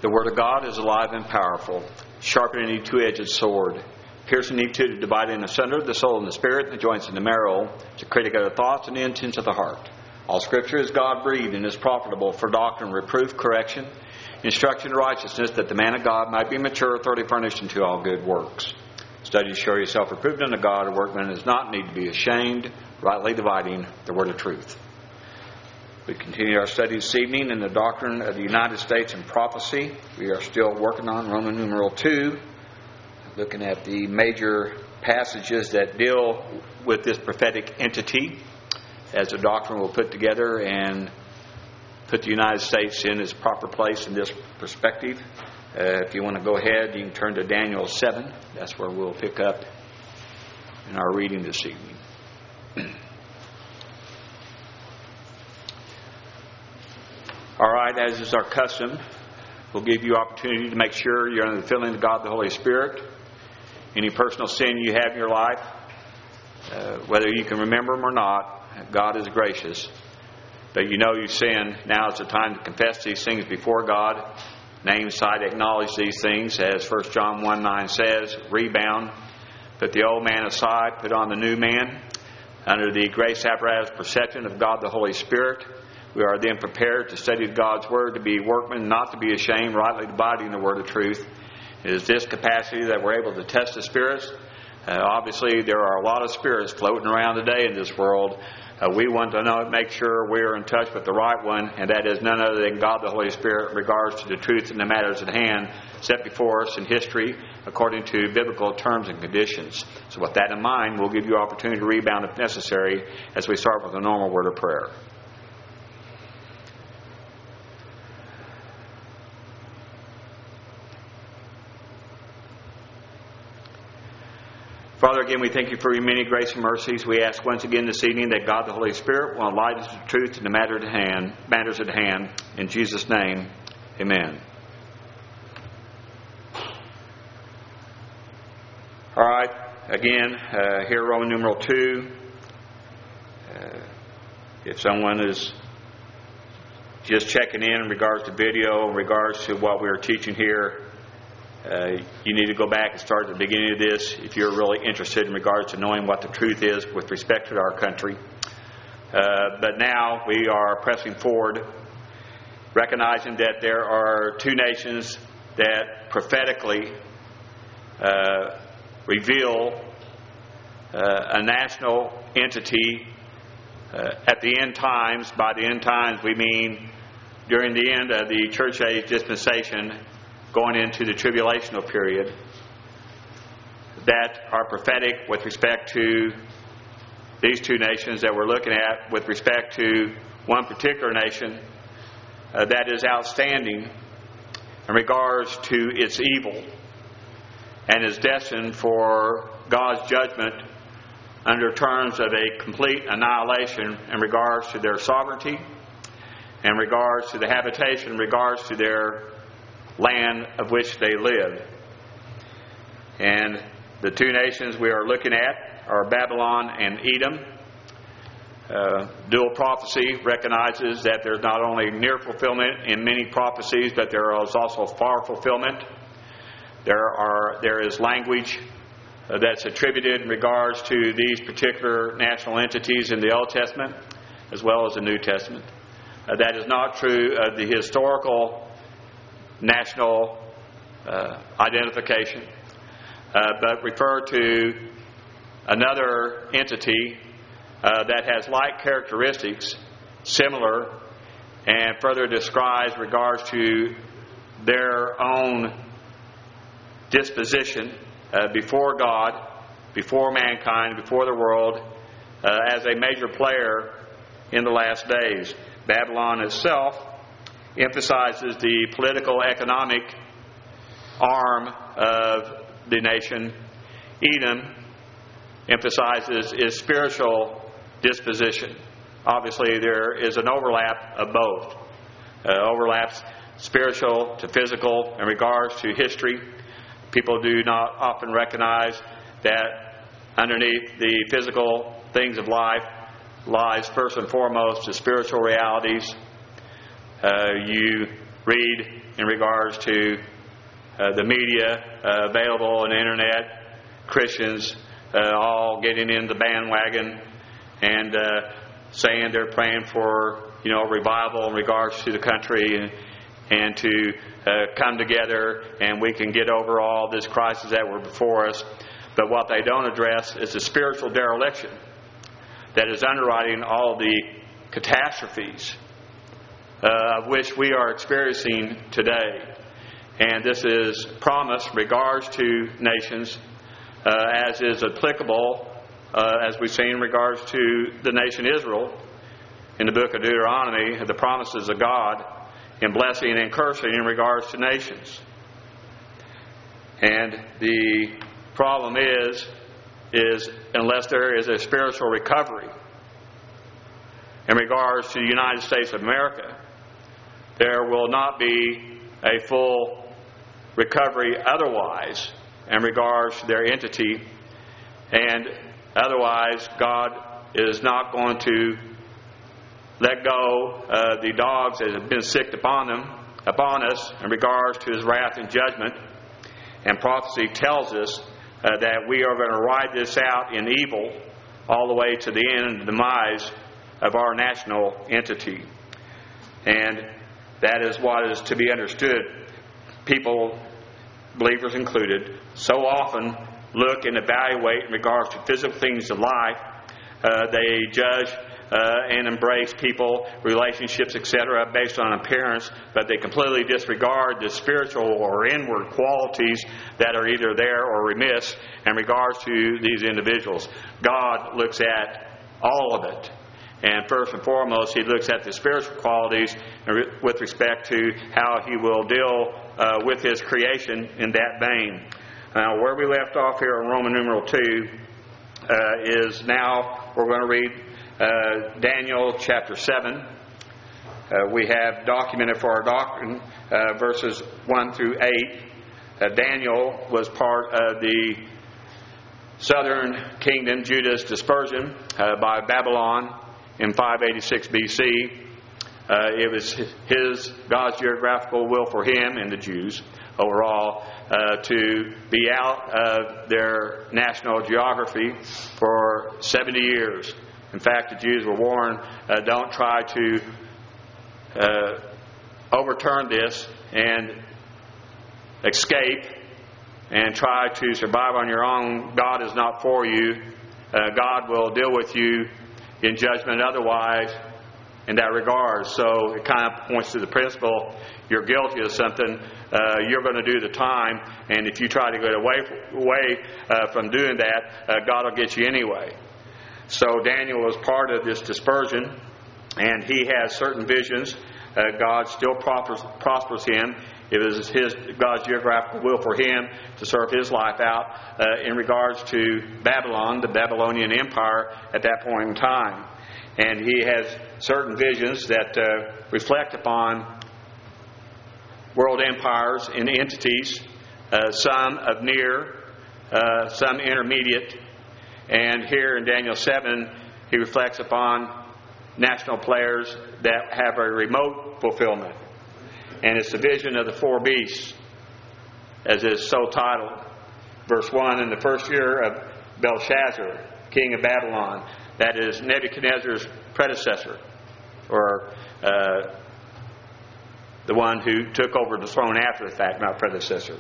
The Word of God is alive and powerful, sharper than any two-edged sword, piercing each to dividing asunder the soul and the spirit, and the joints and the marrow, to critic of the thoughts and the intents of the heart. All Scripture is God-breathed and is profitable for doctrine, reproof, correction, instruction in righteousness, that the man of God might be mature, thoroughly furnished unto all good works. Study to show yourself approved unto God, a workman does not need to be ashamed, rightly dividing the word of truth. We continue our study this evening in the doctrine of the United States and prophecy. We are still working on Roman numeral 2, looking at the major passages that deal with this prophetic entity as the doctrine will put together and put the United States in its proper place in this perspective. If you want to go ahead, you can turn to Daniel 7. That's where we'll pick up in our reading this evening. All right, as is our custom, we'll give you opportunity to make sure you're under the filling of God the Holy Spirit. Any personal sin you have in your life, whether you can remember them or not, God is gracious. But you know you sin. Now is the time to confess these things before God. Name, sight, acknowledge these things. As 1 John 1:9 says, rebound. Put the old man aside. Put on the new man. Under the grace apparatus perception of God the Holy Spirit, we are then prepared to study God's Word, to be workmen, not to be ashamed, rightly dividing the Word of truth. It is this capacity that we're able to test the spirits. Obviously, there are a lot of spirits floating around today in this world. We want to make sure we're in touch with the right one, and that is none other than God the Holy Spirit in regards to the truth and the matters at hand set before us in history according to biblical terms and conditions. So with that in mind, we'll give you opportunity to rebound if necessary as we start with a normal word of prayer. Father, again, we thank you for your many grace and mercies. We ask once again this evening that God the Holy Spirit will enlighten us to the truth and the matters at hand. In Jesus' name, amen. All right, again, here Roman numeral 2. If someone is just checking in regards to video, in regards to what we're teaching here, you need to go back and start at the beginning of this if you're really interested in regards to knowing what the truth is with respect to our country. But now we are pressing forward, recognizing that there are two nations that prophetically reveal a national entity at the end times. By the end times, we mean during the end of the church age dispensation, going into the tribulational period, that are prophetic with respect to these two nations that we're looking at, with respect to one particular nation that is outstanding in regards to its evil and is destined for God's judgment under terms of a complete annihilation in regards to their sovereignty, in regards to the habitation, in regards to their land of which they live. And the two nations we are looking at are Babylon and Edom. Dual prophecy recognizes that there's not only near fulfillment in many prophecies, but there is also far fulfillment. There is language that's attributed in regards to these particular national entities in the Old Testament as well as the New Testament. That is not true of the historical national identification, but refer to another entity that has like characteristics, similar, and further describes regards to their own disposition before God, before mankind, before the world, as a major player in the last days. Babylon itself emphasizes the political, economic arm of the nation. Edom emphasizes its spiritual disposition. Obviously, there is an overlap of both. Overlaps spiritual to physical in regards to history. People do not often recognize that underneath the physical things of life lies first and foremost the spiritual realities. You read in regards to the media available on the internet, Christians all getting in the bandwagon and saying they're praying for revival in regards to the country and to come together and we can get over all this crisis that were before us. But what they don't address is the spiritual dereliction that is underwriting all the catastrophes of which we are experiencing today. And this is promised in regards to nations as is applicable, as we've seen in regards to the nation Israel in the book of Deuteronomy, the promises of God in blessing and cursing in regards to nations. And the problem is unless there is a spiritual recovery in regards to the United States of America, there will not be a full recovery otherwise in regards to their entity, and otherwise God is not going to let go of the dogs that have been sicked upon us in regards to His wrath and judgment. And prophecy tells us that we are going to ride this out in evil all the way to the end and the demise of our national entity. And that is what is to be understood. People, believers included, so often look and evaluate in regards to physical things of life. They judge and embrace people, relationships, etc., based on appearance, but they completely disregard the spiritual or inward qualities that are either there or remiss in regards to these individuals. God looks at all of it. And first and foremost, He looks at the spiritual qualities with respect to how He will deal with His creation in that vein. Now, where we left off here in Roman numeral 2 is now we're going to read Daniel chapter 7. We have documented for our doctrine verses 1 through 8. Daniel was part of the southern kingdom, Judah's dispersion by Babylon in 586 BC. It was God's geographical will for him and the Jews overall to be out of their national geography for 70 years. In fact, the Jews were warned, don't try to overturn this and escape and try to survive on your own. God is not for you. God will deal with you in judgment otherwise in that regard. So it kind of points to the principle, you're guilty of something, you're going to do the time, and if you try to get away from doing that, God will get you anyway. So Daniel was part of this dispersion, and he has certain visions. God still prospers him. It was God's geographical will for him to serve his life out in regards to Babylon, the Babylonian Empire at that point in time. And he has certain visions that reflect upon world empires and entities, some of near, some intermediate. And here in Daniel 7, he reflects upon national players that have a remote fulfillment. And it's the vision of the four beasts, as is so titled. Verse 1, in the first year of Belshazzar, king of Babylon, that is Nebuchadnezzar's predecessor, or the one who took over the throne after the fact, not predecessor.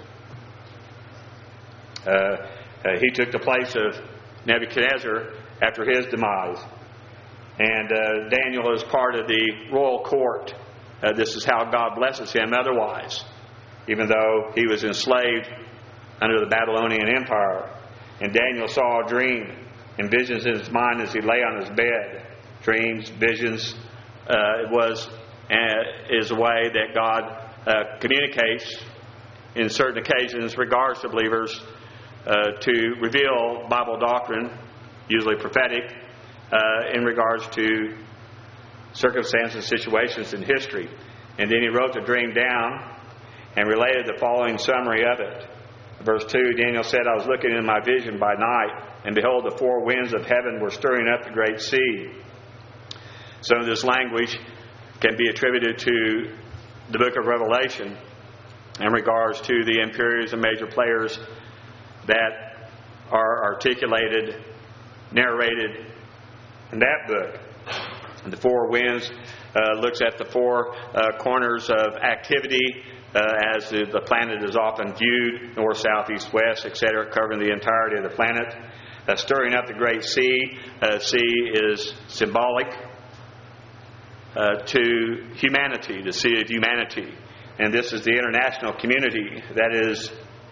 He took the place of Nebuchadnezzar after his demise. And Daniel is part of the royal court. This is how God blesses him otherwise, even though he was enslaved under the Babylonian Empire. And Daniel saw a dream and visions in his mind as he lay on his bed. Dreams, visions, is a way that God communicates in certain occasions regards to believers to reveal Bible doctrine, usually prophetic, in regards to circumstances, situations in history. And then he wrote the dream down and related the following summary of it. Verse 2, Daniel said, I was looking in my vision by night, and behold, the four winds of heaven were stirring up the great sea. Some of this language can be attributed to the book of Revelation, in regards to the inferiors and major players that are articulated, narrated in that book. And the four winds looks at the four corners of activity as the planet is often viewed, north, south, east, west, etc., covering the entirety of the planet. Stirring up the great sea. Sea is symbolic to humanity, the sea of humanity. And this is the international community that is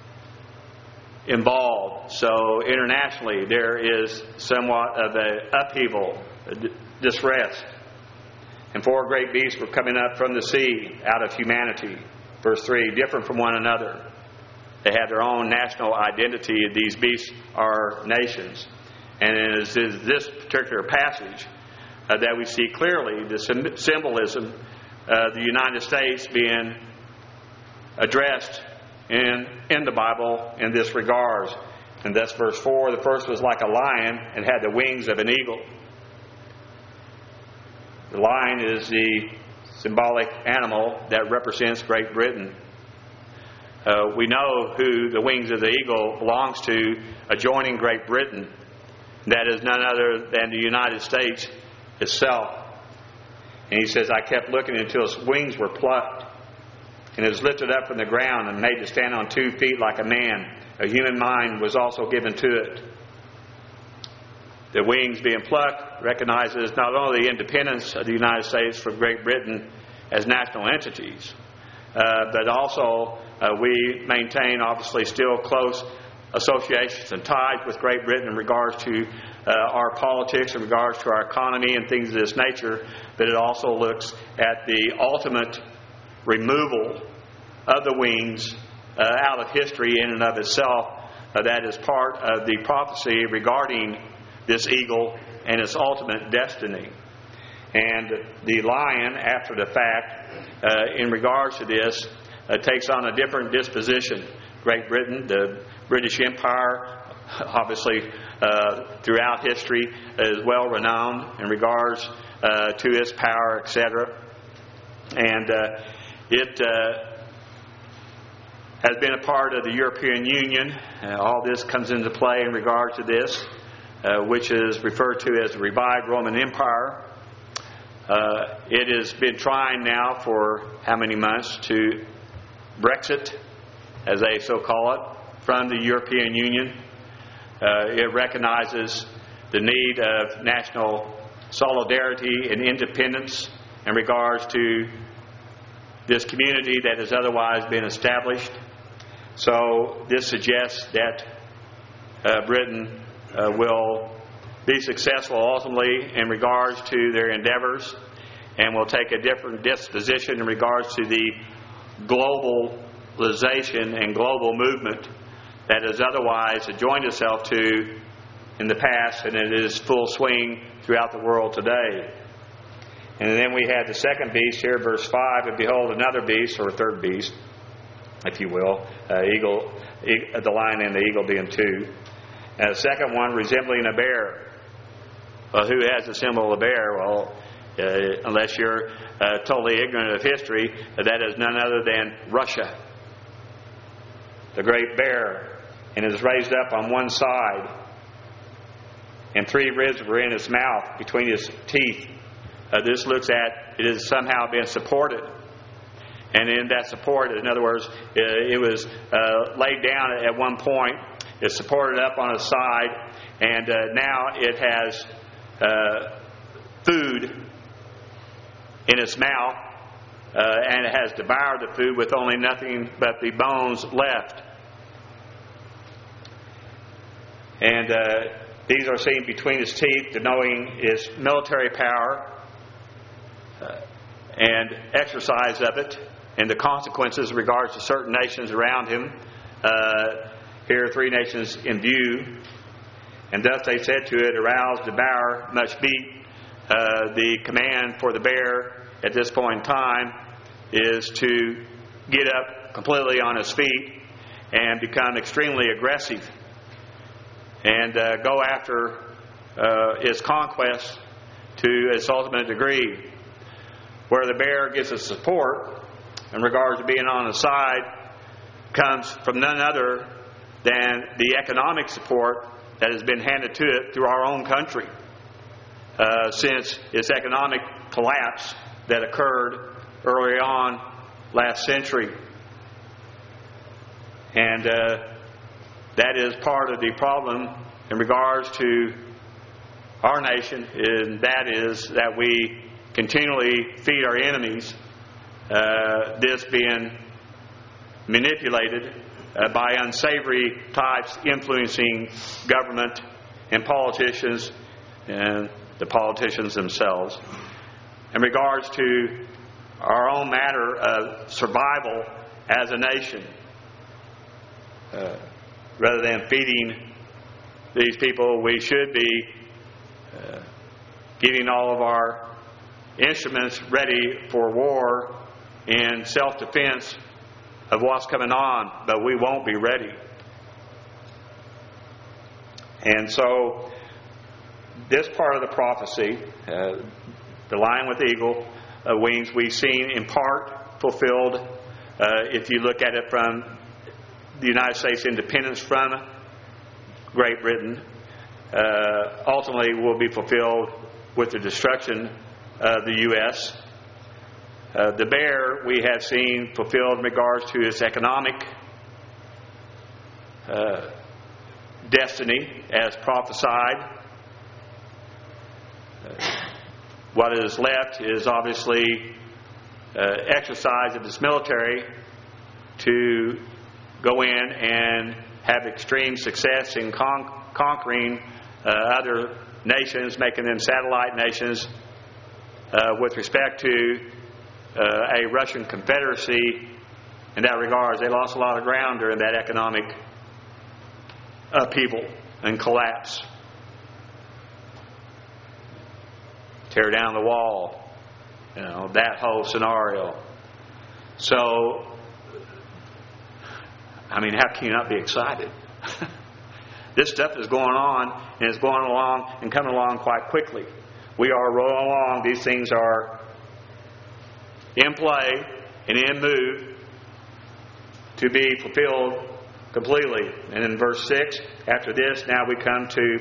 involved. So internationally there is somewhat of an upheaval, distress. And four great beasts were coming up from the sea out of humanity. Verse 3, different from one another. They have their own national identity. These beasts are nations. And it is this particular passage that we see clearly the symbolism of the United States being addressed in the Bible in this regard. And that's verse 4. The first was like a lion and had the wings of an eagle. The lion is the symbolic animal that represents Great Britain. We know who the wings of the eagle belongs to, adjoining Great Britain. That is none other than the United States itself. And he says, I kept looking until its wings were plucked, and it was lifted up from the ground and made to stand on 2 feet like a man. A human mind was also given to it. The wings being plucked recognizes not only the independence of the United States from Great Britain as national entities, but also we maintain obviously still close associations and ties with Great Britain in regards to our politics, in regards to our economy and things of this nature. But it also looks at the ultimate removal of the wings out of history in and of itself. That is part of the prophecy regarding this eagle and its ultimate destiny. And the lion, after the fact, in regards to this, takes on a different disposition. Great Britain, the British Empire, obviously throughout history, is well renowned in regards to its power, etc. And it has been a part of the European Union. All this comes into play in regard to this, which is referred to as the revived Roman Empire. It has been trying now for how many months to Brexit, as they so call it, from the European Union. It recognizes the need of national solidarity and independence in regards to this community that has otherwise been established. So this suggests that Britain will be successful ultimately in regards to their endeavors, and will take a different disposition in regards to the globalization and global movement that has otherwise joined itself to in the past, and it is full swing throughout the world today. And then we had the second beast here, verse 5, and behold another beast, or third beast, if you will, eagle, the lion and the eagle being two. And the second one resembling a bear. Well, who has the symbol of a bear? Well, unless you're totally ignorant of history, that is none other than Russia, the great bear. And it is raised up on one side, and 3 ribs were in its mouth between his teeth. This looks at it has somehow been supported. And in that support, in other words, it was laid down at one point. It's supported up on its side, and now it has food in its mouth, and it has devoured the food with only nothing but the bones left. And these are seen between its teeth, denoting its military power and exercise of it, and the consequences in regards to certain nations around him. Here are 3 nations in view. And thus they said to it, arouse, devour, much beat. The command for the bear at this point in time is to get up completely on his feet and become extremely aggressive and go after its conquest to its ultimate degree. Where the bear gets its support in regards to being on the side comes from none other than the economic support that has been handed to it through our own country since its economic collapse that occurred early on last century. And that is part of the problem in regards to our nation, and that is that we continually feed our enemies, this being manipulated by unsavory types influencing government and politicians and the politicians themselves. In regards to our own matter of survival as a nation, rather than feeding these people, we should be getting all of our instruments ready for war in self-defense of what's coming on, but we won't be ready. And so this part of the prophecy, the lion with eagle wings, we've seen in part fulfilled if you look at it from the United States independence from Great Britain. Ultimately will be fulfilled with the destruction of the U.S. The bear we have seen fulfilled in regards to its economic destiny as prophesied. What is left is obviously exercise of its military to go in and have extreme success in conquering other nations, making them satellite nations with respect to a Russian Confederacy. In that regard, they lost a lot of ground during that economic upheaval and collapse. Tear down the wall, that whole scenario. So, how can you not be excited? This stuff is going on, and it's going along and coming along quite quickly. We are rolling along. These things are in play and in move to be fulfilled completely. And in verse 6, after this, now we come to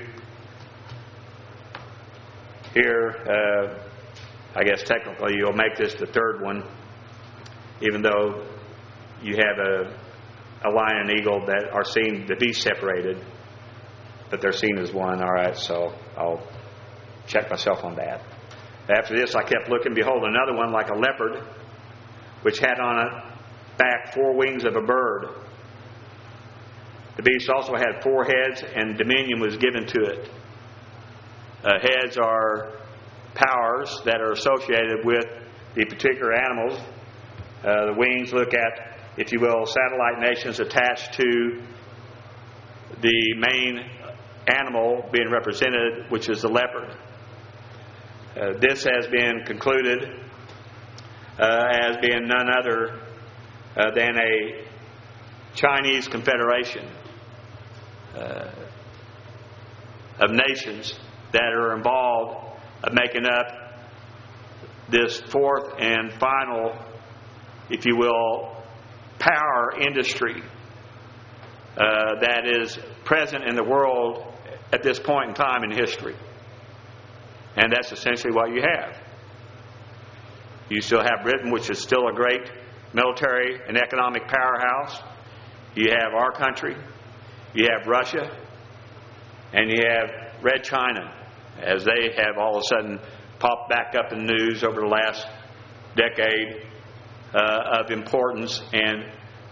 here, I guess technically you'll make this the third one, even though you have a lion and eagle that are seen to be separated, but they're seen as one. All right, so I'll check myself on that. After this, I kept looking, behold, another one like a leopard, which had on it back 4 wings of a bird. The beast also had 4 heads, and dominion was given to it. Heads are powers that are associated with the particular animals. The wings look at, if you will, satellite nations attached to the main animal being represented, which is the leopard. This has been concluded as being none other than a Chinese confederation of nations that are involved of making up this 4th and final, if you will, power industry that is present in the world at this point in time in history. And that's essentially what you have. You still have Britain, which is still a great military and economic powerhouse. You have our country. You have Russia. And you have Red China, as they have all of a sudden popped back up in the news over the last decade of importance and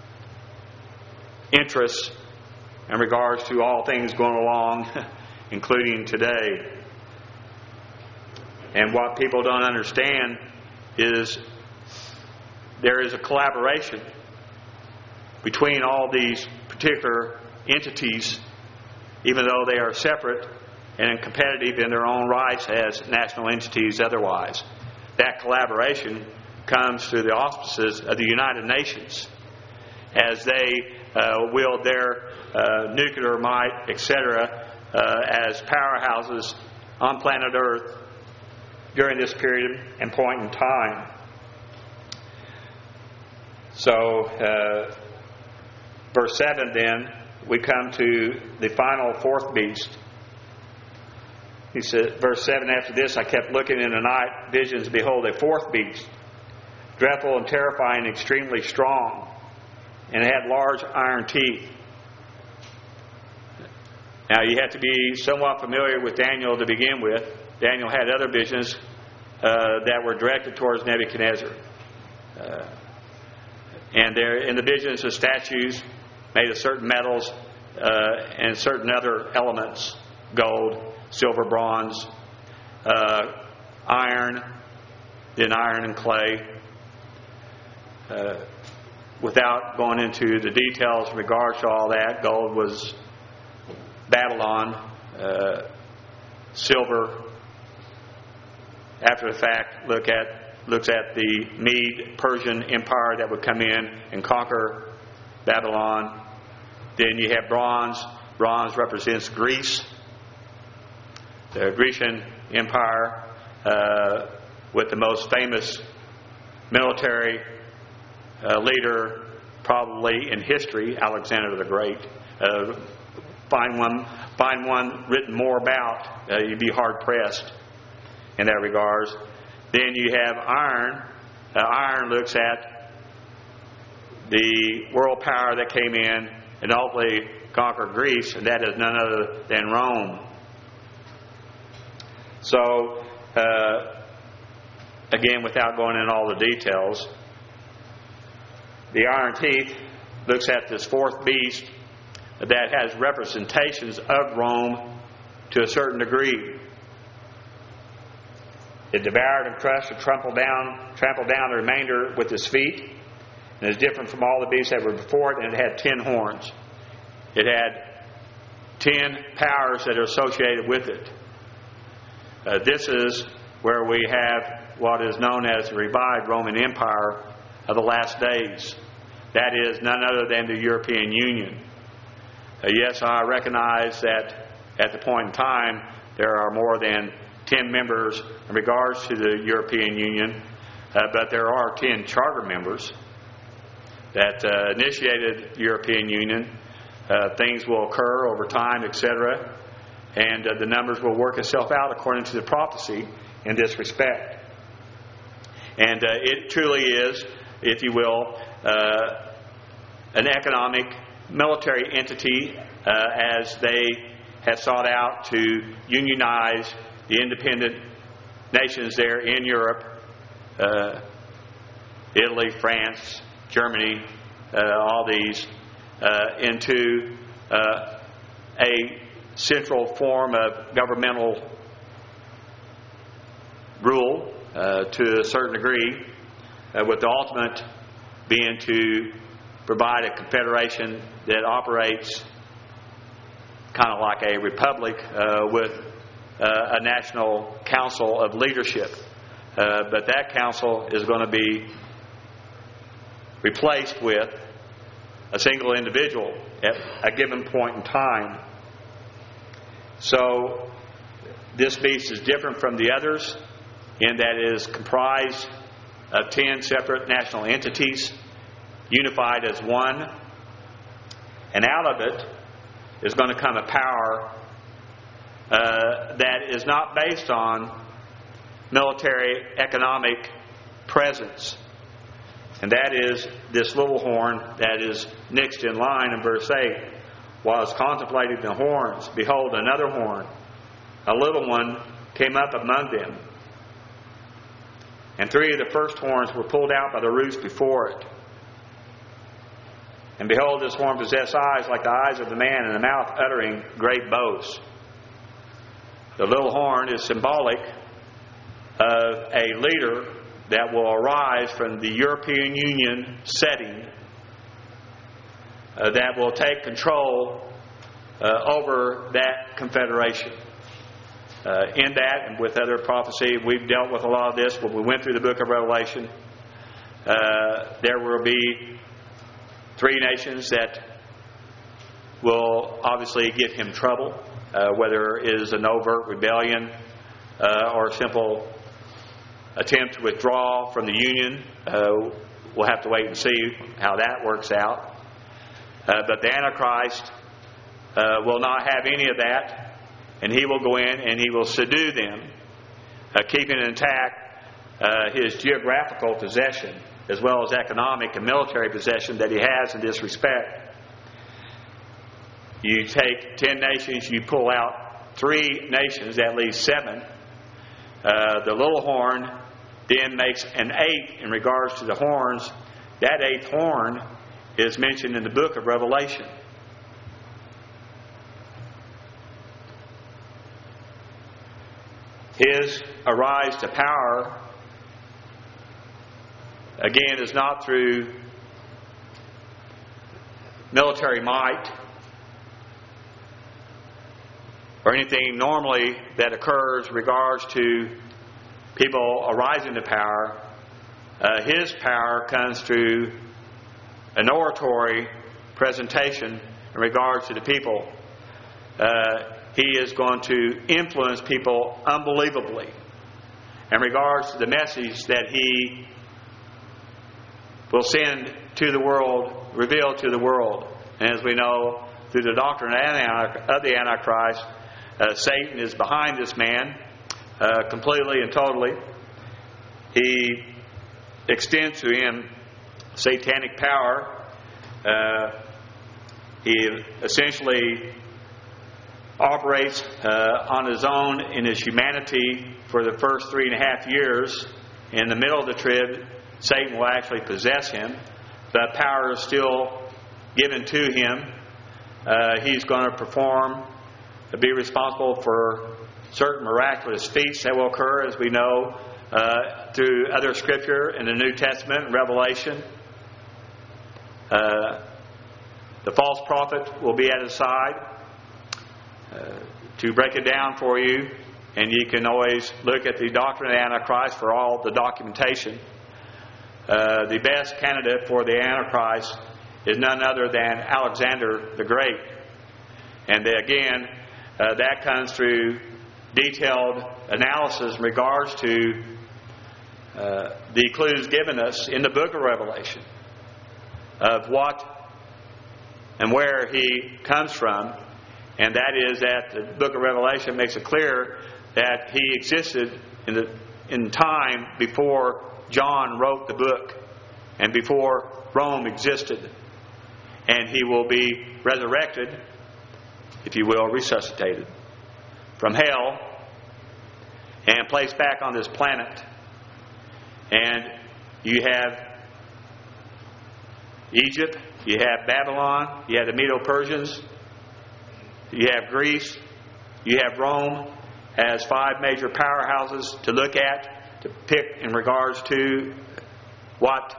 interest in regards to all things going along, including today. And what people don't understand is there is a collaboration between all these particular entities, even though they are separate and competitive in their own rights as national entities otherwise. That collaboration comes through the auspices of the United Nations as they wield their nuclear might, etc., as powerhouses on planet Earth during this period and point in time. So verse 7 then, we come to the final fourth beast. He said, verse 7, after this I kept looking in the night visions, behold, a fourth beast, dreadful and terrifying, extremely strong, and it had large iron teeth. Now you have to be somewhat familiar with Daniel to begin with. Daniel had other visions that were directed towards Nebuchadnezzar. And there in the visions of statues made of certain metals and certain other elements, gold, silver, bronze, iron, then iron and clay. Without going into the details in regards to all that, gold was Babylon, silver, after the fact, looks at the Mede-Persian Empire that would come in and conquer Babylon. Then you have bronze. Bronze represents Greece, the Grecian Empire, with the most famous military leader probably in history, Alexander the Great. Find one written more about, you'd be hard pressed in that regards. Then you have iron. Iron looks at the world power that came in and ultimately conquered Greece, and that is none other than Rome. So, again, without going into all the details, the iron teeth looks at this fourth beast that has representations of Rome to a certain degree. It devoured and crushed and trampled down the remainder with its feet. And is different from all the beasts that were before it, and it had 10 horns. It had 10 powers that are associated with it. This is where we have what is known as the revived Roman Empire of the last days. That is none other than the European Union. Yes, I recognize that at the point in time there are more than 10 members in regards to the European Union, but there are 10 charter members that initiated the European Union. Things will occur over time, etc., and the numbers will work itself out according to the prophecy in this respect. And it truly is, if you will, an economic military entity as they have sought out to unionize the independent nations there in Europe, Italy, France, Germany, all these, into a central form of governmental rule to a certain degree, with the ultimate being to provide a confederation that operates kind of like a republic with a national council of leadership. But that council is going to be replaced with a single individual at a given point in time. So this beast is different from the others in that it is comprised of 10 separate national entities unified as one, and out of it is going to come a power that is not based on military economic presence, and that is this little horn that is next in line in verse 8. While I was contemplating the horns, behold, another horn, a little one, came up among them, and 3 of the first horns were pulled out by the roots before it. And behold, this horn possessed eyes like the eyes of the man, and a mouth uttering great boasts. The little horn is symbolic of a leader that will arise from the European Union setting that will take control over that confederation. In that and with other prophecy, we've dealt with a lot of this when we went through the book of Revelation. There will be 3 nations that will obviously give him trouble, whether it is an overt rebellion or a simple attempt to withdraw from the Union. We'll have to wait and see how that works out. But the Antichrist will not have any of that, and he will go in and he will subdue them, keeping intact his geographical possession as well as economic and military possession that he has in this respect. You take 10 nations, you pull out 3 nations, that leaves 7. The little horn then makes an 8 in regards to the horns. That 8th horn is mentioned in the book of Revelation. His arise to power, again, is not through military might or anything normally that occurs in regards to people arising to power. His power comes through an oratory presentation in regards to the people. He is going to influence people unbelievably in regards to the message that he will send to the world, reveal to the world. And as we know, through the doctrine of the Antichrist, Satan is behind this man completely and totally. He extends to him satanic power. He essentially operates on his own in his humanity for the first 3.5 years. In the middle of the trib, Satan will actually possess him. The power is still given to him. He's going to perform, be responsible for certain miraculous feats that will occur, as we know, through other scripture in the New Testament and Revelation. The false prophet will be at his side to break it down for you, and you can always look at the doctrine of the Antichrist for all the documentation. The best candidate for the Antichrist is none other than Alexander the Great. And again, that comes through detailed analysis in regards to the clues given us in the book of Revelation of what and where he comes from. And that is that the book of Revelation makes it clear that he existed in time before John wrote the book and before Rome existed. And he will be resurrected, if you will, resuscitated from hell and placed back on this planet. And you have Egypt, you have Babylon, you have the Medo-Persians, you have Greece, you have Rome as 5 major powerhouses to look at, to pick in regards to what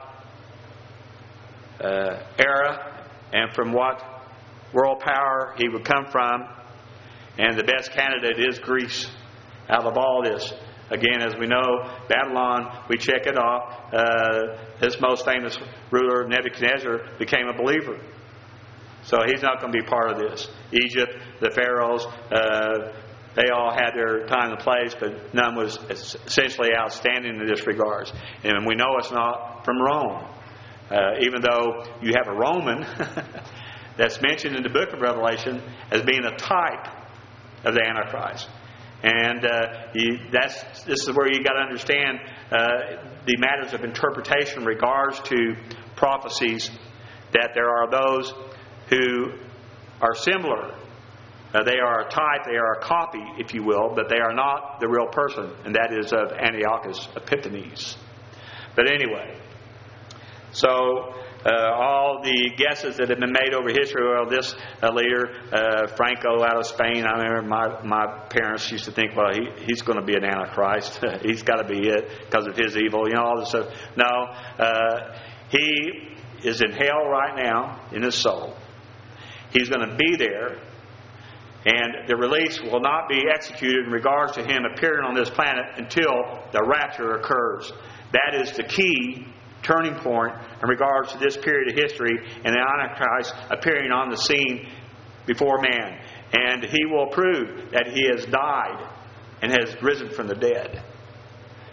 era and from what world power he would come from. And the best candidate is Greece out of all this. Again, as we know, Babylon, we check it off. This most famous ruler, Nebuchadnezzar, became a believer. So he's not going to be part of this. Egypt, the pharaohs, they all had their time and place, but none was essentially outstanding in this regards. And we know it's not from Rome. Even though you have a Roman that's mentioned in the book of Revelation as being a type of the Antichrist. And this is where you got to understand the matters of interpretation in regards to prophecies, that there are those who are similar. They are a type, they are a copy, if you will, but they are not the real person, and that is of Antiochus Epiphanes. But anyway, so all the guesses that have been made over history, well, this leader, Franco out of Spain, I remember my parents used to think, well, he's going to be an Antichrist. He's got to be it because of his evil, all this stuff. No, he is in hell right now in his soul. He's going to be there, and the release will not be executed in regards to him appearing on this planet until the rapture occurs. That is the key turning point in regards to this period of history and the Antichrist appearing on the scene before man. And he will prove that he has died and has risen from the dead.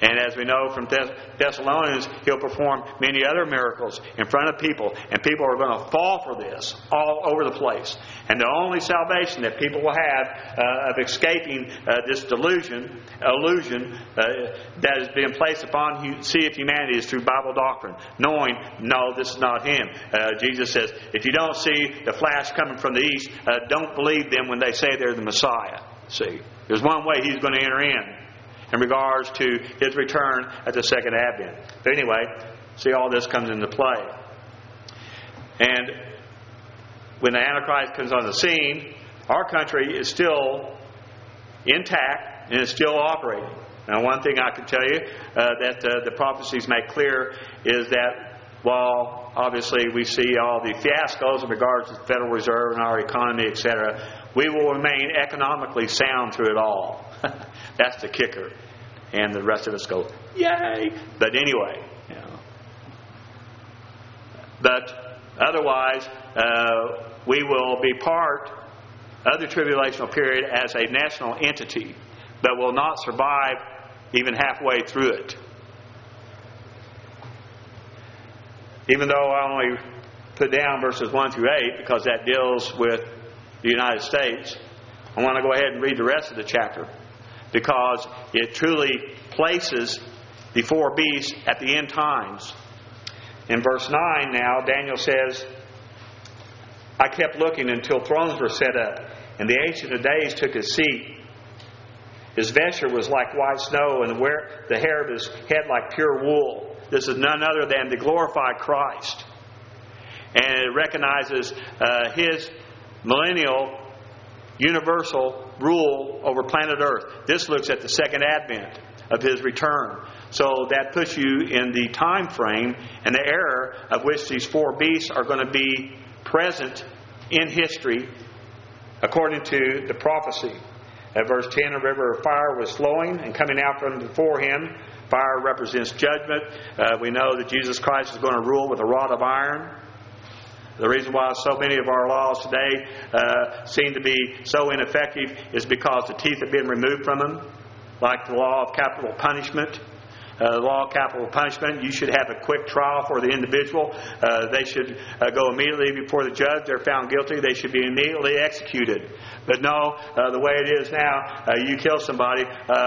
And as we know from Thessalonians, He'll perform many other miracles in front of people. And people are going to fall for this all over the place. And the only salvation that people will have of escaping this illusion that has been placed upon sea of humanity is through Bible doctrine. Knowing, no, this is not Him. Jesus says, if you don't see the flash coming from the east, don't believe them when they say they're the Messiah. See, there's one way He's going to enter in regards to His return at the second advent. But anyway, see, all this comes into play. And when the Antichrist comes on the scene, our country is still intact and is still operating. Now, one thing I can tell you that the prophecies make clear is that while obviously we see all the fiascos in regards to the Federal Reserve and our economy, etc., we will remain economically sound through it all. That's the kicker. And the rest of us go, yay! But anyway, But otherwise, we will be part of the tribulational period as a national entity, but will not survive even halfway through it. Even though I only put down verses 1 through 8 because that deals with the United States, I want to go ahead and read the rest of the chapter because it truly places the four beasts at the end times. In verse 9 now, Daniel says, I kept looking until thrones were set up, and the Ancient of Days took his seat. His vesture was like white snow, and the hair of his head like pure wool. This is none other than the glorified Christ. And it recognizes His millennial, universal rule over planet Earth. This looks at the second advent of His return. So that puts you in the time frame and the era of which these four beasts are going to be present in history according to the prophecy. At verse 10, a river of fire was flowing and coming out from before Him. Fire represents judgment. We know that Jesus Christ is going to rule with a rod of iron. The reason why so many of our laws today seem to be so ineffective is because the teeth have been removed from them, like the law of capital punishment. The law of capital punishment, you should have a quick trial for the individual. They should go immediately before the judge. They're found guilty. They should be immediately executed. But no, the way it is now, you kill somebody,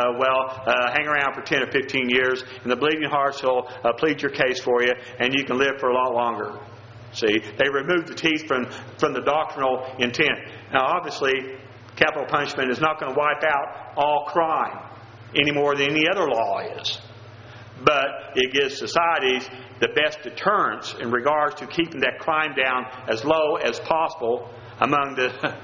hang around for 10 or 15 years, and the bleeding hearts will plead your case for you, and you can live for a lot longer. See, they removed the teeth from the doctrinal intent. Now, obviously, capital punishment is not going to wipe out all crime any more than any other law is. But it gives societies the best deterrence in regards to keeping that crime down as low as possible among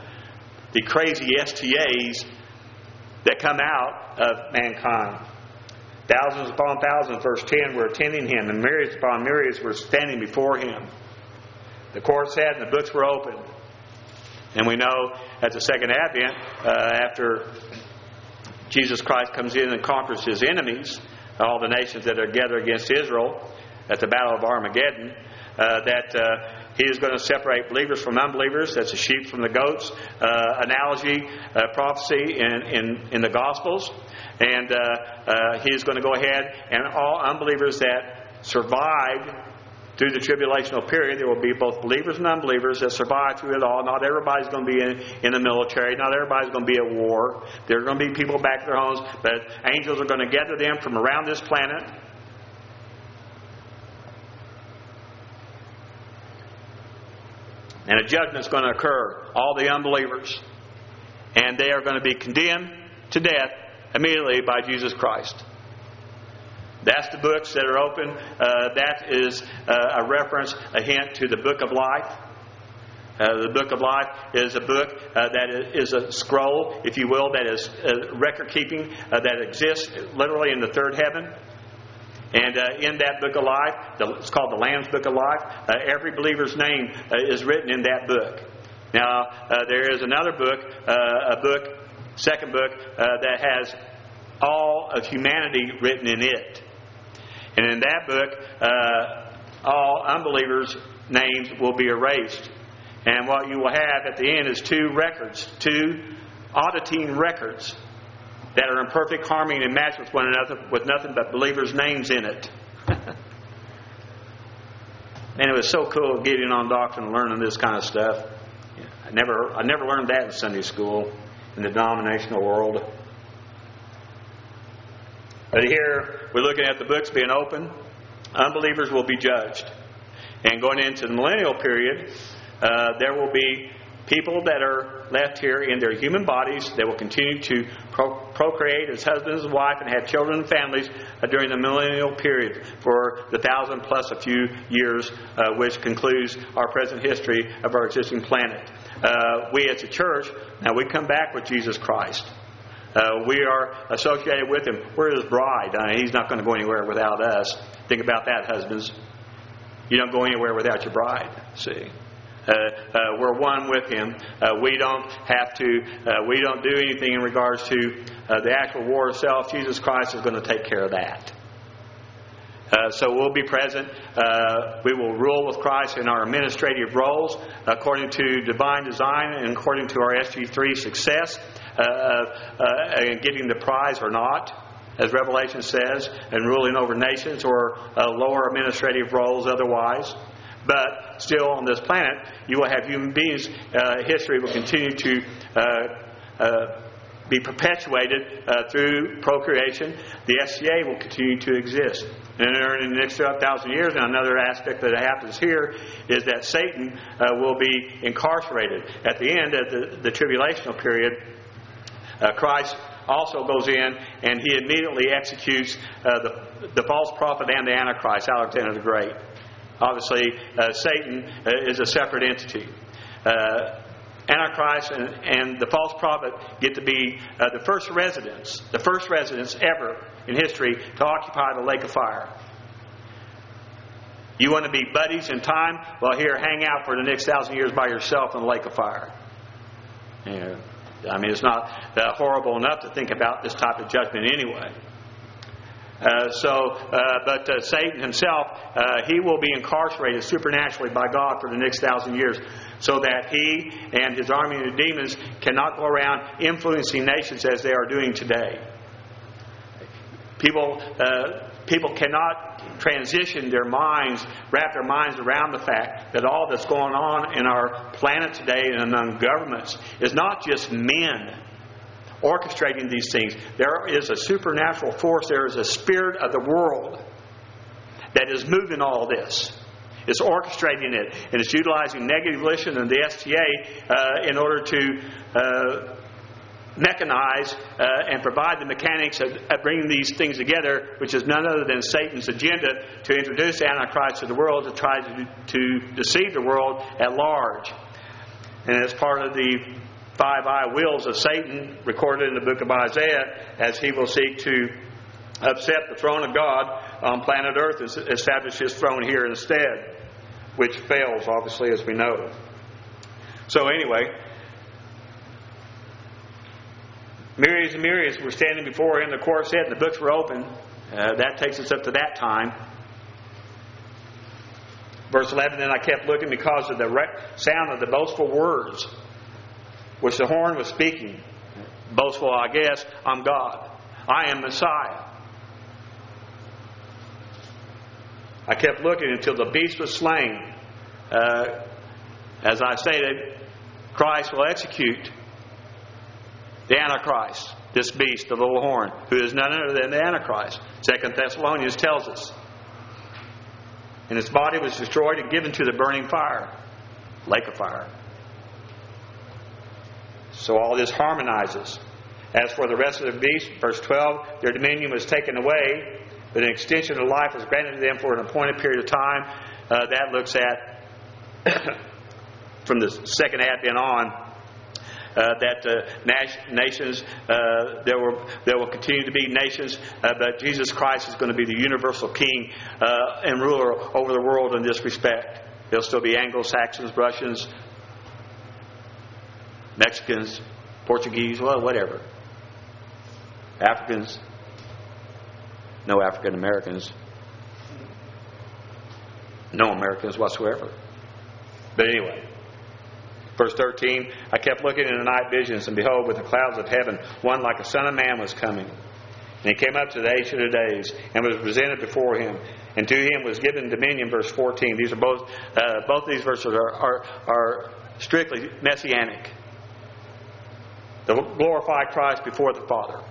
the crazy STAs that come out of mankind. Thousands upon thousands, verse 10, were attending Him, and myriads upon myriads were standing before Him. The court sat and the books were opened. And we know at the second advent, after Jesus Christ comes in and conquers His enemies, all the nations that are gathered against Israel at the Battle of Armageddon, that He is going to separate believers from unbelievers. That's the sheep from the goats. Analogy, prophecy in the Gospels. And He is going to go ahead and all unbelievers that survived through the tribulational period, there will be both believers and unbelievers that survive through it all. Not everybody's going to be in the military. Not everybody's going to be at war. There are going to be people back at their homes. But angels are going to gather them from around this planet. And a judgment is going to occur. All the unbelievers. And they are going to be condemned to death immediately by Jesus Christ. That's the books that are open. That is a reference, a hint to the book of life. The book of life is a book that is a scroll, if you will, that is record keeping, that exists literally in the third heaven. And in that book of life, it's called the Lamb's Book of Life, every believer's name is written in that book. Now, there is another book, second book, that has all of humanity written in it. And in that book, all unbelievers' names will be erased. And what you will have at the end is two auditing records that are in perfect harmony and match with one another, with nothing but believers' names in it. And it was so cool getting on doctrine and learning this kind of stuff. I never learned that in Sunday school, in the denominational world. But here, we're looking at the books being open. Unbelievers will be judged. And going into the millennial period, there will be people that are left here in their human bodies that will continue to procreate as husbands and wife and have children and families during the millennial period for the 1,000 plus a few years, which concludes our present history of our existing planet. We as a church, now we come back with Jesus Christ. We are associated with Him. We're His bride. He's not going to go anywhere without us. Think about that, husbands. You don't go anywhere without your bride. See, we're one with Him. We don't have to. We don't do anything in regards to the actual war itself. Jesus Christ is going to take care of that. So we'll be present. We will rule with Christ in our administrative roles according to divine design and according to our SG3 success, and getting the prize or not, as Revelation says, and ruling over nations or lower administrative roles otherwise. But still on this planet, you will have human beings. History will continue to be perpetuated through procreation. The SCA will continue to exist. And in the next 1,000 years, and another aspect that happens here is that Satan will be incarcerated. At the end of the tribulational period, Christ also goes in and He immediately executes the false prophet and the Antichrist, Alexander the Great. Obviously, Satan is a separate entity. Antichrist and the false prophet get to be the first residents ever in history to occupy the lake of fire. You want to be buddies in time? Well, here, hang out for the next 1,000 years by yourself in the lake of fire. Yeah. I mean, it's not horrible enough to think about this type of judgment anyway. But Satan himself, he will be incarcerated supernaturally by God for the next 1,000 years, so that he and his army of demons cannot go around influencing nations as they are doing today. People cannot transition their minds, wrap their minds around the fact that all that's going on in our planet today and among governments is not just men orchestrating these things. There is a supernatural force. There is a spirit of the world that is moving all this. It's orchestrating it, and it's utilizing negative volition and the STA in order to mechanize and provide the mechanics of bringing these things together, which is none other than Satan's agenda to introduce the Antichrist to the world, to try to deceive the world at large. And as part of the 5 wills of Satan recorded in the book of Isaiah, as he will seek to upset the throne of God on planet Earth and establish His throne here instead, which fails, obviously, as we know. So anyway, myriads and myriads were standing before Him. The court said, and the books were open. That takes us up to that time. Verse 11, then I kept looking because of the sound of the boastful words which the horn was speaking. Boastful, I guess, I'm God. I am Messiah. I kept looking until the beast was slain. As I stated, Christ will execute the Antichrist, this beast, the little horn, who is none other than the Antichrist. 2 Thessalonians tells us. And his body was destroyed and given to the burning fire, lake of fire. So all this harmonizes. As for the rest of the beast, verse 12, their dominion was taken away, but an extension of life was granted to them for an appointed period of time. That looks at, from the second advent on, that nations, there will continue to be nations, but Jesus Christ is going to be the universal king and ruler over the world in this respect. There'll still be Anglo-Saxons, Russians, Mexicans, Portuguese, well, whatever. Africans, no African Americans, no Americans whatsoever. But anyway, Verse 13, I kept looking in the night visions, and behold, with the clouds of heaven, one like a son of man was coming. And he came up to the Ancient of Days, and was presented before him. And to him was given dominion, verse 14. These are both these verses are strictly messianic. The glorified Christ before the Father.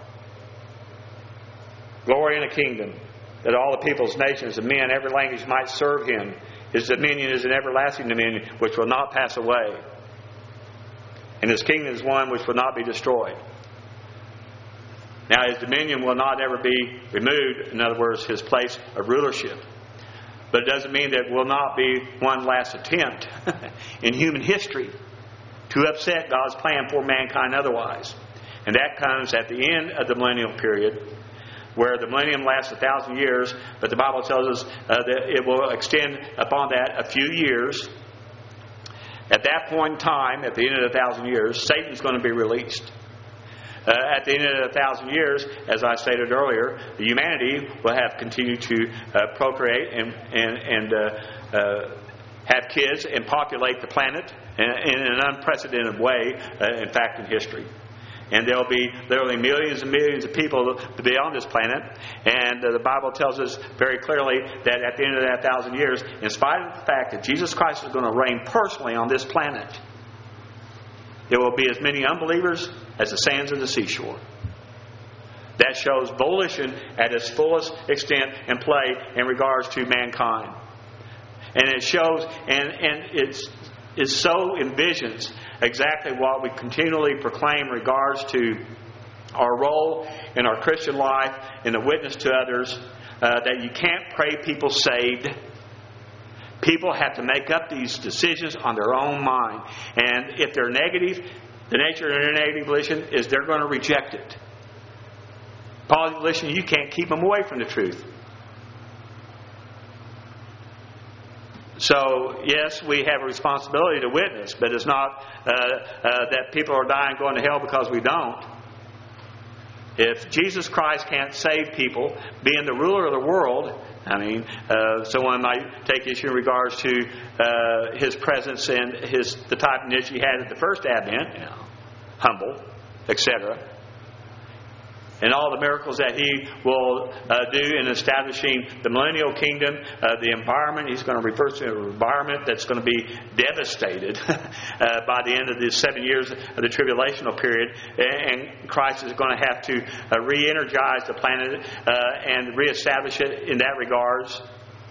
Glory in a kingdom, that all the peoples, nations, and men, every language might serve him. His dominion is an everlasting dominion, which will not pass away. And his kingdom is one which will not be destroyed. Now, his dominion will not ever be removed. In other words, his place of rulership. But it doesn't mean that will not be one last attempt in human history to upset God's plan for mankind otherwise. And that comes at the end of the millennial period, where the millennium lasts 1,000 years, but the Bible tells us that it will extend upon that a few years. At that point in time, at the end of the 1,000 years, Satan's going to be released. At the end of the 1,000 years, as I stated earlier, humanity will have continued to procreate and have kids and populate the planet in an unprecedented way, in fact, in history. And there will be literally millions and millions of people to be on this planet. And the Bible tells us very clearly that at the end of that 1,000 years, in spite of the fact that Jesus Christ is going to reign personally on this planet, there will be as many unbelievers as the sands of the seashore. That shows volition at its fullest extent and play in regards to mankind. And it shows, and it so envisions exactly what we continually proclaim in regards to our role in our Christian life, in the witness to others, that you can't pray people saved. People have to make up these decisions on their own mind. And if they're negative, the nature of their negative volition is they're going to reject it. Positive volition, you can't keep them away from the truth. So, yes, we have a responsibility to witness, but it's not that people are dying going to hell because we don't. If Jesus Christ can't save people, being the ruler of the world, someone might take issue in regards to his presence and the type of niche he had at the first advent, humble, etc. And all the miracles that he will do in establishing the millennial kingdom, the environment. He's going to refer to an environment that's going to be devastated by the end of the 7 years of the tribulational period. And Christ is going to have to re-energize the planet and re-establish it in that regards.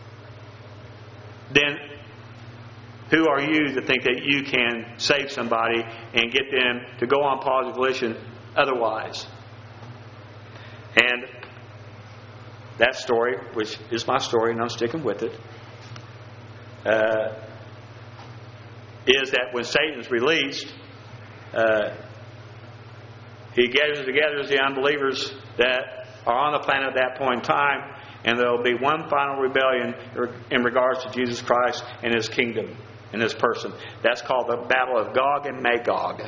Then who are you to think that you can save somebody and get them to go on positive volition otherwise? And that story, which is my story and I'm sticking with it, is that when Satan's released, he gathers together the unbelievers that are on the planet at that point in time, and there will be one final rebellion in regards to Jesus Christ and His kingdom and His person. That's called the Battle of Gog and Magog.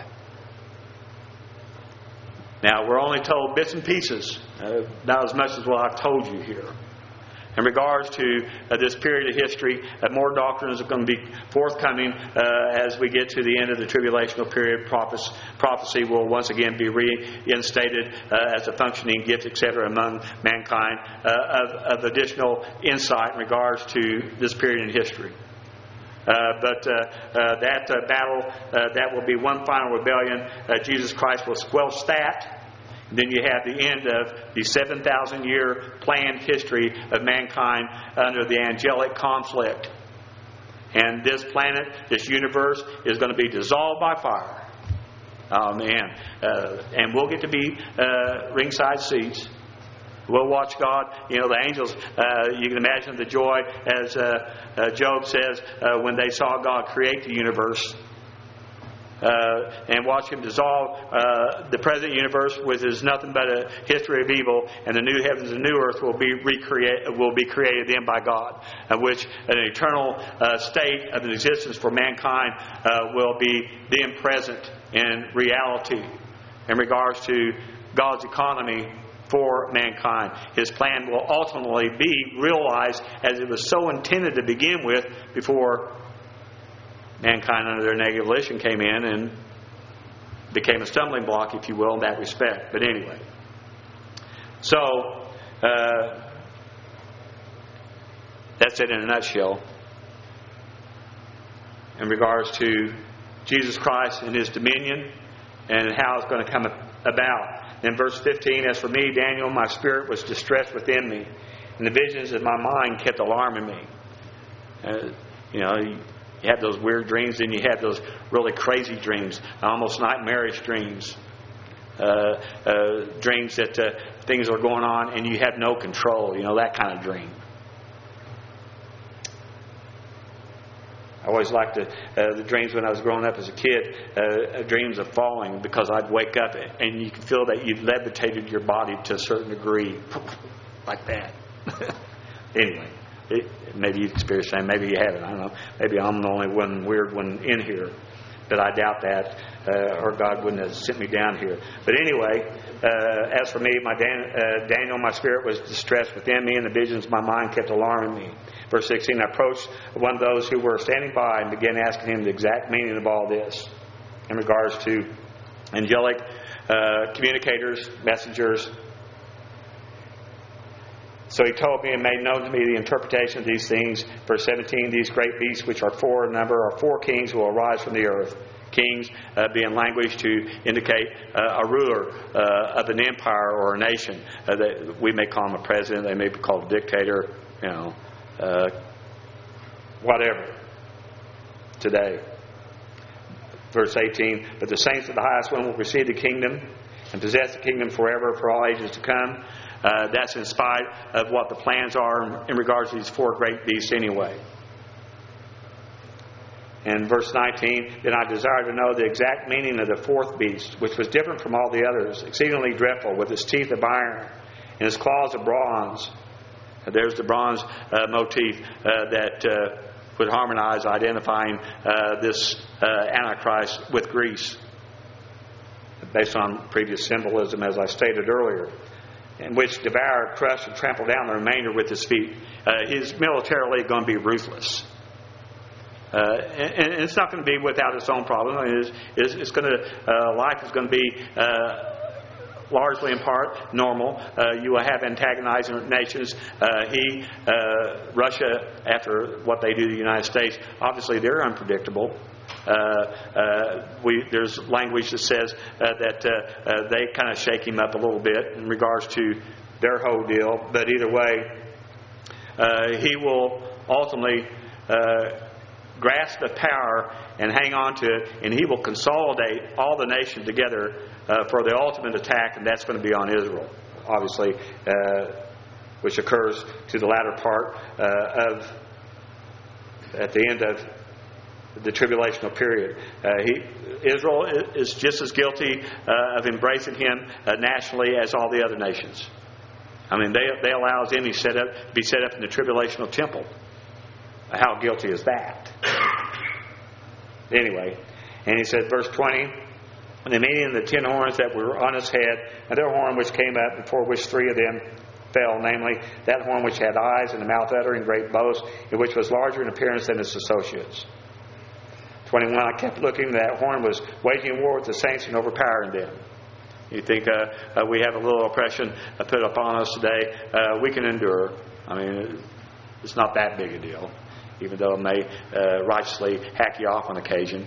Now, we're only told bits and pieces, not as much as what I've told you here. In regards to this period of history, more doctrines are going to be forthcoming as we get to the end of the tribulational period. Prophecy will once again be reinstated as a functioning gift, etc., among mankind, of additional insight in regards to this period in history. But that battle, that will be one final rebellion. Jesus Christ will squelch that. And then you have the end of the 7,000-year planned history of mankind under the angelic conflict. And this planet, this universe, is going to be dissolved by fire. Oh, man. And we'll get to be ringside seats. We'll watch God. The angels, you can imagine the joy, as Job says, when they saw God create the universe and watch Him dissolve the present universe, which is nothing but a history of evil, and the new heavens and new earth will be created then by God, of which an eternal state of existence for mankind will be then present in reality in regards to God's economy for mankind. His plan will ultimately be realized as it was so intended to begin with before mankind under their negative volition came in and became a stumbling block, if you will, in that respect. But anyway. So, that's it in a nutshell. In regards to Jesus Christ and His dominion and how it's going to come about. In verse 15, as for me, Daniel, my spirit was distressed within me, and the visions of my mind kept alarming me. You have those weird dreams, and you have those really crazy dreams, almost nightmarish dreams. Dreams that things are going on and you have no control, that kind of dream. I always liked the dreams when I was growing up as a kid, dreams of falling, because I'd wake up and you could feel that you'd levitated your body to a certain degree, like that. Anyway, maybe you've experienced that, maybe you haven't, I don't know. Maybe I'm the only one weird one in here, but I doubt that, or God wouldn't have sent me down here. But anyway, as for me, Daniel, my spirit was distressed within me, and the visions of my mind kept alarming me. Verse 16, I approached one of those who were standing by and began asking him the exact meaning of all this in regards to angelic communicators, messengers. So he told me and made known to me the interpretation of these things. Verse 17, these great beasts, which are four in number, are four kings who will arise from the earth. Kings being language to indicate a ruler of an empire or a nation. We may call him a president. They may be called a dictator. Whatever. Today. Verse 18, but the saints of the highest one will receive the kingdom and possess the kingdom forever for all ages to come. That's in spite of what the plans are in regards to these four great beasts anyway. And verse 19, then I desired to know the exact meaning of the fourth beast, which was different from all the others, exceedingly dreadful, with its teeth of iron and its claws of bronze. There's the bronze motif that would harmonize identifying this Antichrist with Greece, based on previous symbolism, as I stated earlier, in which devoured, crushed, and trampled down the remainder with his feet. He's militarily going to be ruthless. And it's not going to be without its own problem. It's going to life is going to be largely in part normal. You will have antagonizing nations. Russia, after what they do to the United States, obviously they're unpredictable. There's language that says that they kind of shake him up a little bit in regards to their whole deal. But either way, he will ultimately grasp the power and hang on to it, and he will consolidate all the nations together for the ultimate attack, and that's going to be on Israel, obviously, which occurs to the latter part at the end of the tribulational period. Israel is just as guilty of embracing him nationally as all the other nations. I mean, they allow his enemies to be set up in the tribulational temple. How guilty is that? Anyway, and he says, verse 20, and the meaning of the 10 horns that were on his head, another horn which came up, before which 3 of them fell, namely that horn which had eyes and a mouth uttering great boast, and which was larger in appearance than its associates. 21, I kept looking, that horn was waging war with the saints and overpowering them. You think we have a little oppression put upon us today, we can endure. I mean, it's not that big a deal, even though it may righteously hack you off on occasion.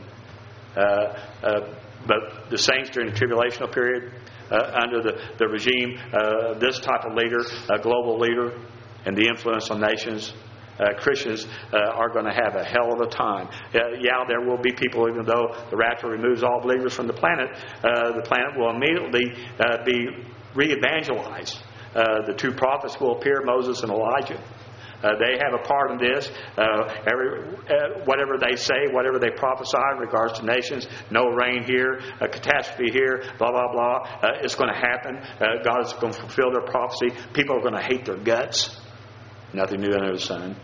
But the saints during the tribulational period, under the regime, this type of leader, a global leader, and the influence on nations, Christians are going to have a hell of a time. There will be people, even though the rapture removes all believers from the planet will immediately be re-evangelized. The 2 prophets will appear, Moses and Elijah. They have a part in this. Whatever they say, whatever they prophesy in regards to nations, no rain here, a catastrophe here, blah, blah, blah. It's going to happen. God is going to fulfill their prophecy. People are going to hate their guts. Nothing new under the sun.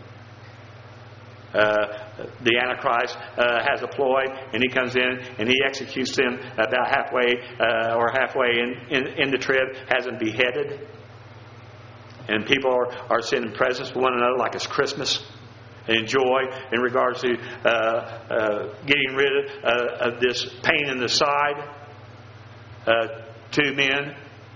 The Antichrist has a ploy, and he comes in and he executes them about halfway in the trib, has them beheaded. And people are sending presents to one another like it's Christmas. enjoy in regards to getting rid of this pain in the side to men.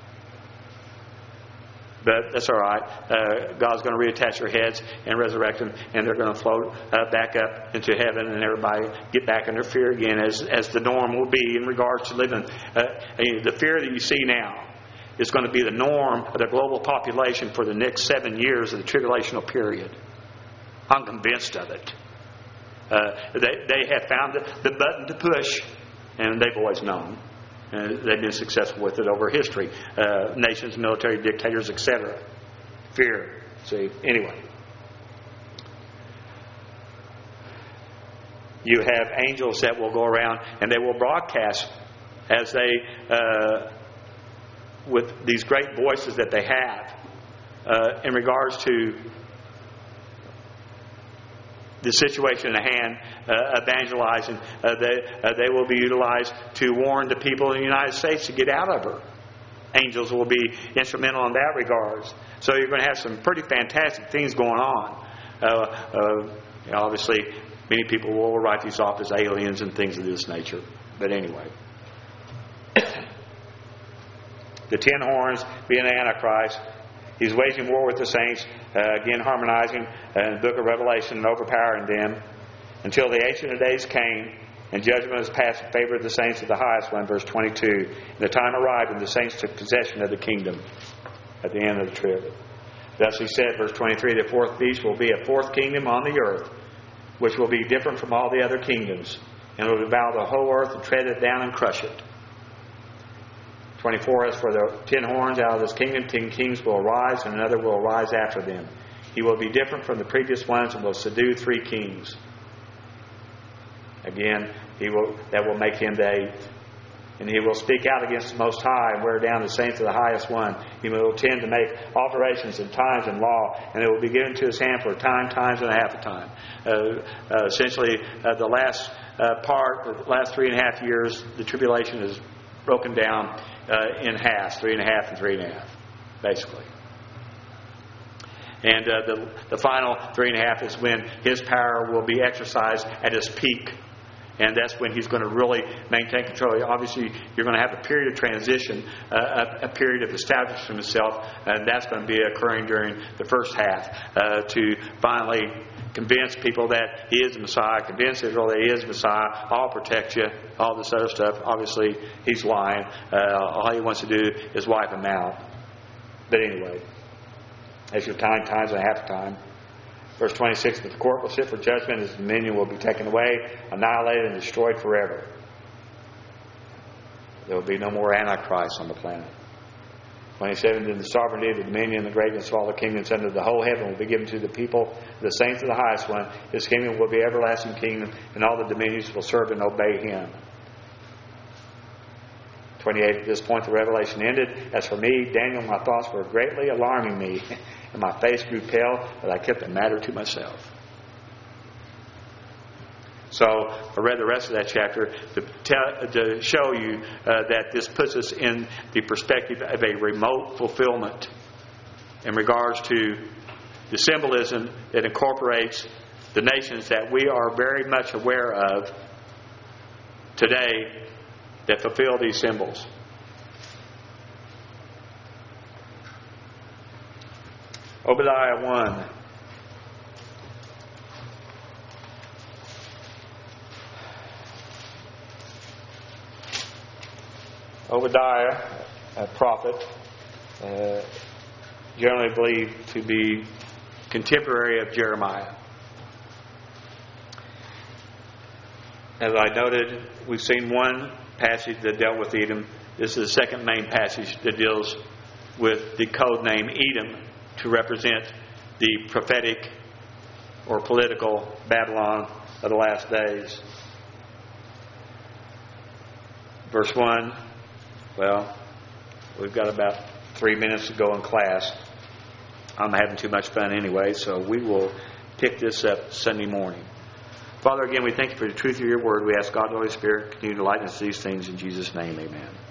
But that's all right. God's going to reattach their heads and resurrect them, and they're going to float back up into heaven, and everybody get back in their fear again, as the norm will be in regards to living. The fear that you see now is going to be the norm of the global population for the next 7 years of the tribulational period. I'm convinced of it. They have found the button to push, and they've always known. They've been successful with it over history. Nations, military, dictators, etc. Fear. See, anyway. You have angels that will go around and they will broadcast as they, with these great voices that they have, in regards to the situation at hand, evangelizing. They will be utilized to warn the people in the United States to get out of her. Angels will be instrumental in that regards. So you're going to have some pretty fantastic things going on. Obviously, many people will write these off as aliens and things of this nature. But anyway. The 10 horns being the Antichrist. He's waging war with the saints, again harmonizing in the book of Revelation and overpowering them until the Ancient of Days came and judgment was passed in favor of the saints of the highest one, verse 22. And the time arrived when the saints took possession of the kingdom at the end of the trib. Thus he said, verse 23, the fourth beast will be a fourth kingdom on the earth, which will be different from all the other kingdoms, and will devour the whole earth and tread it down and crush it. 24, as for the 10 horns, out of this kingdom 10 kings will arise, and another will arise after them. He will be different from the previous ones and will subdue 3 kings. Again, that will make him the 8th. And he will speak out against the Most High and wear down the saints of the highest one. He will tend to make alterations in times and law, and it will be given to his hand for a time, times, and a half a time. Essentially, the last part, the last 3.5 years, the tribulation is broken down in half, 3.5 and 3.5, basically. And the final 3.5 is when his power will be exercised at its peak. And that's when he's going to really maintain control. Obviously, you're going to have a period of transition, a period of establishing himself, and that's going to be occurring during the first half to finally convince people that he is the Messiah, convince Israel that he is the Messiah, I'll protect you, all this other stuff. Obviously, he's lying. All he wants to do is wipe him out. But anyway, as your time, times and a half time. Verse 26, but the court will sit for judgment, his dominion will be taken away, annihilated, and destroyed forever. There will be no more Antichrist on the planet. 27, then the sovereignty, the dominion, and the greatness of all the kingdoms under the whole heaven will be given to the people, the saints of the highest one. His kingdom will be everlasting kingdom, and all the dominions will serve and obey him. 28, at this point the revelation ended. As for me, Daniel, my thoughts were greatly alarming me, and my face grew pale, but I kept the matter to myself. So I read the rest of that chapter to show you that this puts us in the perspective of a remote fulfillment in regards to the symbolism that incorporates the nations that we are very much aware of today that fulfill these symbols. Obadiah 1. Obadiah, a prophet, generally believed to be contemporary of Jeremiah. As I noted, we've seen one passage that dealt with Edom. This is the second main passage that deals with the code name Edom to represent the prophetic or political Babylon of the last days. Verse 1, well, we've got about 3 minutes to go in class. I'm having too much fun anyway, so we will pick this up Sunday morning. Father, again, we thank you for the truth of your word. We ask God, the Holy Spirit, continue to lighten us these things in Jesus' name. Amen.